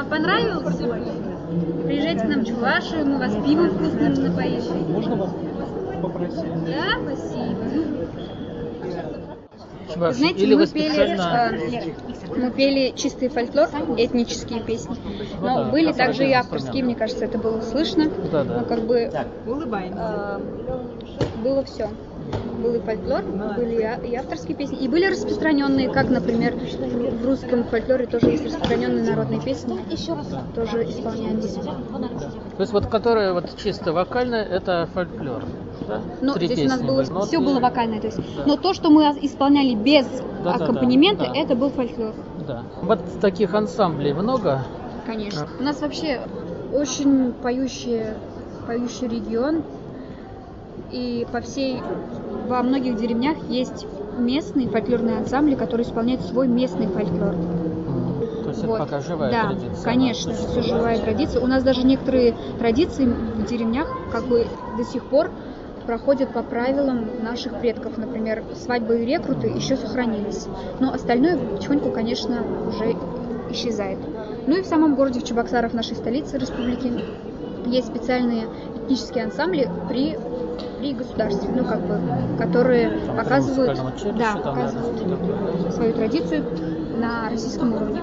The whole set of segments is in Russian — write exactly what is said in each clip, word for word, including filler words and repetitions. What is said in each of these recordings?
понравилось? Приезжайте к нам в Чувашию, мы вас пивом вкусным напоим. Можно вас попросить? Да, спасибо. Чуваш, Знаете, или мы вы пели, специально... э, мы пели чистый фольклор, этнические песни, но Ну да, были как также и один авторские, инструмент. мне кажется, это было слышно. Да, да. Но как бы Улыбаемся. э, было все. Был и фольклор, были и авторские песни, и были распространенные, как, например, в русском фольклоре тоже есть распространенные народные песни, тоже исполнялись. То есть вот которая вот чисто вокальная, это фольклор, да? Но Три здесь у нас песни было без нот все и- было вокальное, то есть. Да. Но то, что мы исполняли без Да, да, да, аккомпанемента, да. это был фольклор, Да. Вот таких ансамблей много. конечно. У нас вообще очень поющий, поющий регион, и по всей, во многих деревнях есть местные фольклорные ансамбли, которые исполняют свой местный фольклор. Мгм. То есть Вот. это пока живая Да, традиция. конечно, все живая традиция. У нас даже некоторые традиции в деревнях как бы до сих пор проходят по правилам наших предков. Например, свадьбы и рекруты еще сохранились. Но остальное потихоньку, конечно, уже исчезает. Ну и в самом городе, в Чебоксарах, нашей столице республики, есть специальные этнические ансамбли при, при государстве, ну как бы, которые Там при показывают, музыкальном училище, да, там, показывают наверное, свою традицию на российском уровне.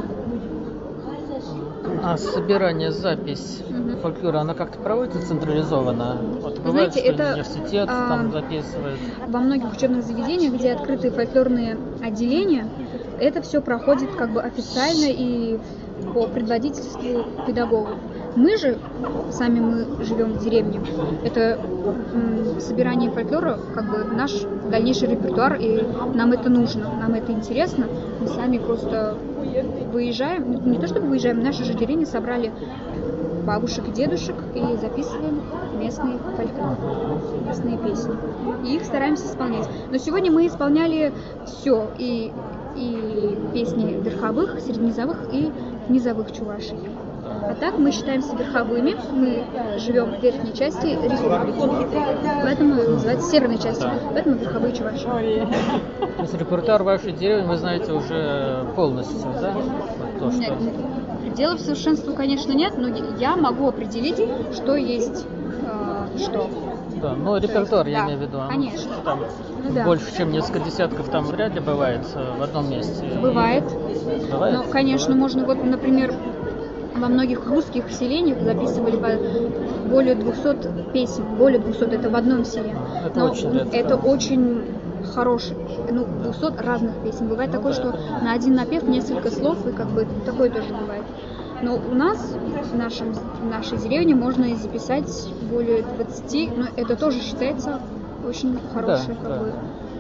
А собирание, запись Мгм. фольклора, она как-то проводится централизованно? Вот Вы бывает, знаете, что это, университет а, там записывает. Во многих учебных заведениях, где открыты фольклорные отделения, это все проходит как бы официально и по предводительству педагогов. Мы же, сами мы живем в деревне, это м, собирание фольклора, как бы наш дальнейший репертуар, и нам это нужно, нам это интересно. Мы сами просто выезжаем, ну, не то чтобы выезжаем, в нашей же деревне собрали бабушек и дедушек и записываем местный фольклор, местные песни. И их стараемся исполнять. Но сегодня мы исполняли все, и, и песни верховых, средненизовых и низовых чувашей. А так мы считаемся верховыми, мы живем в верхней части республики, поэтому называется северной части, поэтому верховые чуваши. То есть репертуар вашей деревни вы знаете уже полностью, да? Вот то, Нет, что... пределов совершенства, конечно, нет, но я могу определить, что есть э, что. Да, но репертуар, я да, имею в виду, он конечно. там Ну да. больше, чем несколько десятков, там вряд ли бывает э, в одном месте. Бывает. Бывает? Но, конечно, Бывает. можно, вот, например, во многих русских селениях записывали по более двухсот песен, более двухсот, это в одном селе. Это Но очень редко. это очень хороший, ну, двухсот разных песен. Бывает Ну такое, да. что на один напев несколько слов, и как бы такое тоже бывает. Но у нас, в, нашем, в нашей деревне, можно и записать более двадцати, но это тоже считается очень хорошее, Да, как да. бы.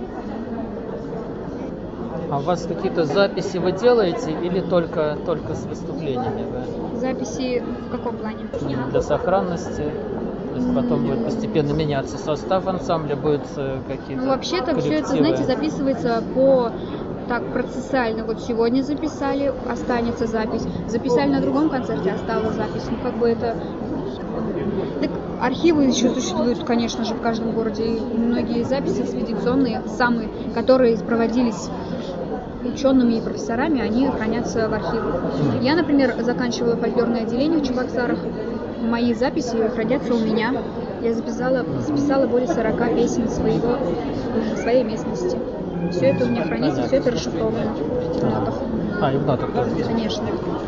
А у вас какие-то записи вы делаете или только, только с выступлениями? Вы? Записи в каком плане? Для сохранности? То есть потом будет постепенно меняться состав ансамбля, будет э, какие-то Ну, вообще-то все это, коллективы? знаете, записывается по так процессуально. Вот сегодня записали, останется запись. Записали на другом концерте, осталась запись. Ну, как бы это... Так, архивы еще существуют, конечно же, в каждом городе. И многие записи экспедиционные, самые, которые проводились учеными и профессорами, они хранятся в архивах. Я, например, заканчивала фольклорное отделение в Чебоксарах. Мои записи хранятся у меня. Я записала, записала более сорока песен своего, своей местности. Все это у меня хранится, все это расшифровано в нотах. А, и в нотах тоже. Конечно.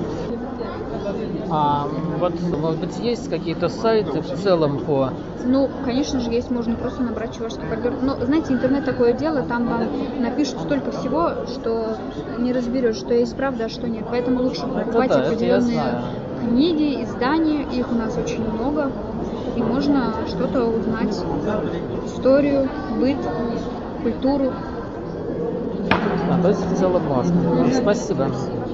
А вот, может быть, есть какие-то сайты в целом по... Ну, конечно же, есть, можно просто набрать чувашский фольклор. Но, знаете, интернет такое дело, там вам напишут столько всего, что не разберешь, что есть правда, а что нет. Поэтому лучше покупать да, это я определенные знаю. книги, издания, их у нас очень много, и можно что-то узнать, историю, быт, культуру. А, то есть в целом можно. Спасибо.